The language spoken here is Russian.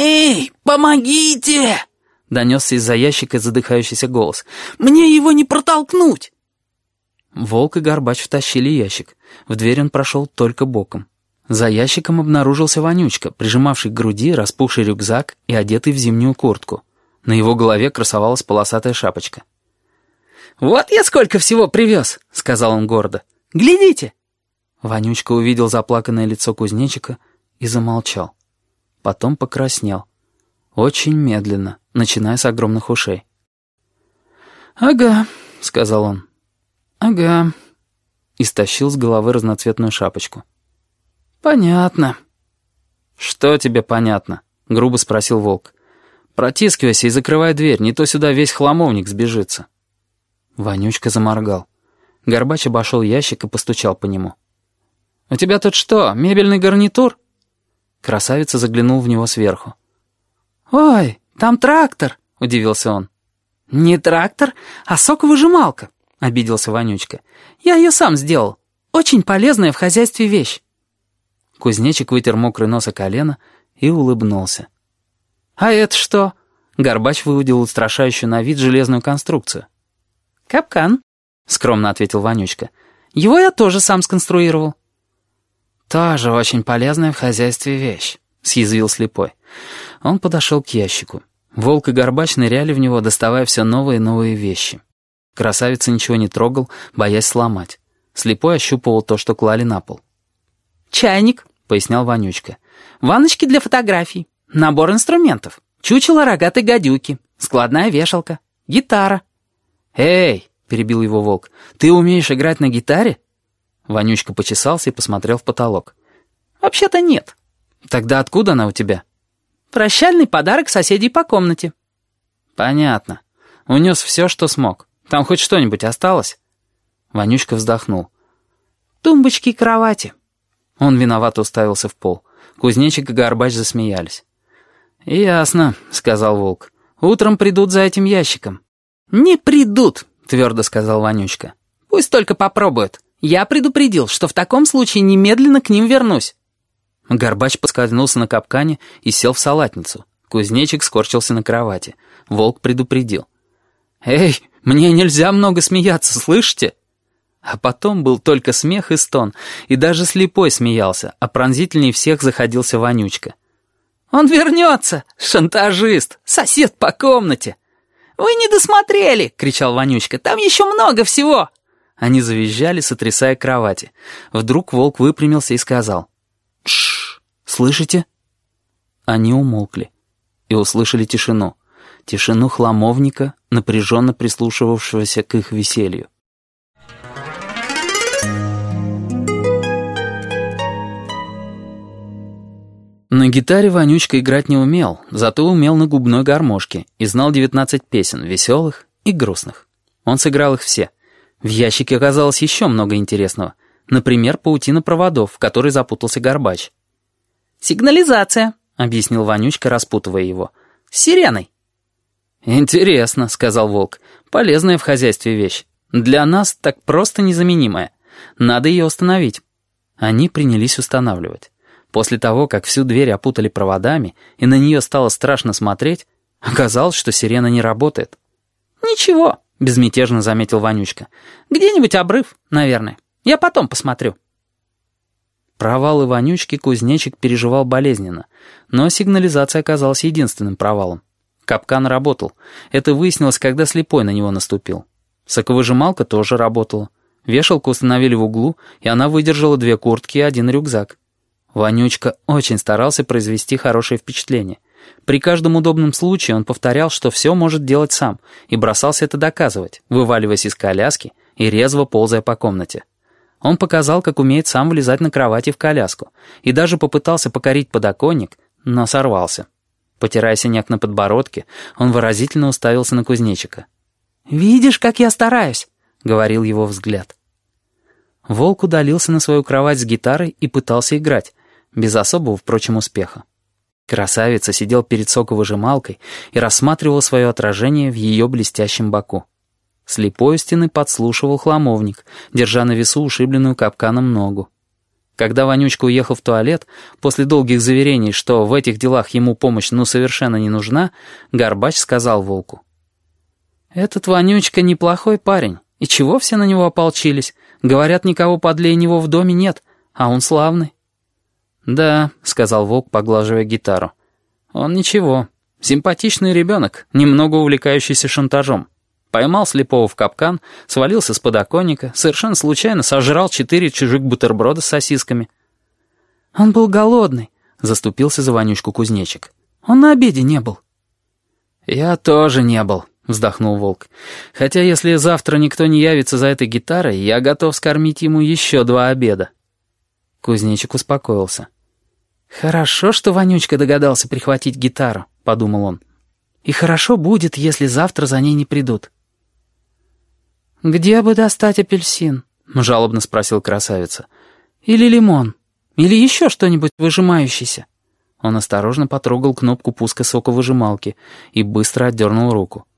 «Эй, помогите!» — донесся из-за ящика задыхающийся голос. «Мне его не протолкнуть!» Волк и Горбач втащили ящик. В дверь он прошел только боком. За ящиком обнаружился Вонючка, прижимавший к груди распухший рюкзак и одетый в зимнюю куртку. На его голове красовалась полосатая шапочка. «Вот я сколько всего привез!» — сказал он гордо. «Глядите!» Вонючка увидел заплаканное лицо кузнечика и замолчал. Потом покраснел. Очень медленно, начиная с огромных ушей. «Ага», — сказал он. «Ага». И стащил с головы разноцветную шапочку. «Понятно». «Что тебе понятно?» — грубо спросил волк. «Протискивайся и закрывай дверь, не то сюда весь хламовник сбежится». Вонючка заморгал. Горбач обошел ящик и постучал по нему. «У тебя тут что, мебельный гарнитур?» Красавица заглянул в него сверху. «Ой, там трактор!» — удивился он. «Не трактор, а соковыжималка», — обиделся Вонючка. «Я ее сам сделал. Очень полезная в хозяйстве вещь». Кузнечик вытер мокрый нос о колено и улыбнулся. «А это что?» — Горбач выудил устрашающую на вид железную конструкцию. «Капкан», — скромно ответил Вонючка. «Его я тоже сам сконструировал». «Тоже очень полезная в хозяйстве вещь», — съязвил слепой. Он подошел к ящику. Волк и Горбач ныряли в него, доставая все новые и новые вещи. Красавица ничего не трогал, боясь сломать. Слепой ощупывал то, что клали на пол. «Чайник», — пояснял Вонючка. «Ванночки для фотографий, набор инструментов, чучело рогатой гадюки, складная вешалка, гитара». «Эй!» — перебил его волк. «Ты умеешь играть на гитаре?» Вонючка почесался и посмотрел в потолок. «Вообще-то нет». «Тогда откуда она у тебя?» «Прощальный подарок соседей по комнате». «Понятно. Унес все, что смог. Там хоть что-нибудь осталось?» Вонючка вздохнул. «Тумбочки и кровати». Он виновато уставился в пол. Кузнечик и Горбач засмеялись. «Ясно», — сказал волк. «Утром придут за этим ящиком». «Не придут», — твердо сказал Вонючка. «Пусть только попробуют. Я предупредил, что в таком случае немедленно к ним вернусь». Горбач поскользнулся на капкане и сел в салатницу. Кузнечик скорчился на кровати. Волк предупредил. «Эй, мне нельзя много смеяться, слышите?» А потом был только смех и стон, и даже слепой смеялся, а пронзительнее всех заходился Вонючка. «Он вернется! Шантажист! Сосед по комнате!» «Вы не досмотрели!» — кричал Вонючка. «Там еще много всего!» Они завизжали, сотрясая кровати. Вдруг волк выпрямился и сказал. «Тш! Слышите?» Они умолкли и услышали тишину. Тишину хламовника, напряженно прислушивавшегося к их веселью. На гитаре Вонючка играть не умел, зато умел на губной гармошке и знал 19 песен, веселых и грустных. Он сыграл их все. В ящике оказалось еще много интересного. Например, паутина проводов, в которой запутался Горбач. «Сигнализация», — объяснил Вонючка, распутывая его. «С сиреной». «Интересно», — сказал волк. «Полезная в хозяйстве вещь. Для нас так просто незаменимая. Надо ее установить». Они принялись устанавливать. После того, как всю дверь опутали проводами, и на нее стало страшно смотреть, оказалось, что сирена не работает. «Ничего», — безмятежно заметил Вонючка. «Где-нибудь обрыв, наверное. Я потом посмотрю». Провалы Вонючки Кузнечик переживал болезненно, но сигнализация оказалась единственным провалом. Капкан работал. Это выяснилось, когда слепой на него наступил. Соковыжималка тоже работала. Вешалку установили в углу, и она выдержала 2 куртки и 1 рюкзак. Вонючка очень старался произвести хорошее впечатление. При каждом удобном случае он повторял, что все может делать сам, и бросался это доказывать, вываливаясь из коляски и резво ползая по комнате. Он показал, как умеет сам влезать на кровати в коляску, и даже попытался покорить подоконник, но сорвался. Потирая синяк на подбородке, он выразительно уставился на Кузнечика. «Видишь, как я стараюсь», — говорил его взгляд. Волк удалился на свою кровать с гитарой и пытался играть, без особого, впрочем, успеха. Красавица сидел перед соковыжималкой и рассматривал свое отражение в ее блестящем боку. Слепой у стены подслушивал хламовник, держа на весу ушибленную капканом ногу. Когда Вонючка уехал в туалет, после долгих заверений, что в этих делах ему помощь совершенно не нужна, Горбач сказал Волку: «Этот Вонючка неплохой парень, и чего все на него ополчились? Говорят, никого подлее него в доме нет, а он славный». «Да», — сказал Волк, поглаживая гитару, — «он ничего, симпатичный ребенок, немного увлекающийся шантажом. Поймал слепого в капкан, свалился с подоконника, совершенно случайно сожрал 4 чужих бутерброда с сосисками». «Он был голодный», — заступился за Вонючку кузнечик. «Он на обеде не был». «Я тоже не был», — вздохнул Волк. «Хотя если завтра никто не явится за этой гитарой, я готов скормить ему еще 2 обеда». Кузнечик успокоился. «Хорошо, что Вонючка догадался прихватить гитару», — подумал он. «И хорошо будет, если завтра за ней не придут». «Где бы достать апельсин?» — жалобно спросил красавица. «Или лимон? Или еще что-нибудь выжимающееся?» Он осторожно потрогал кнопку пуска соковыжималки и быстро отдернул руку.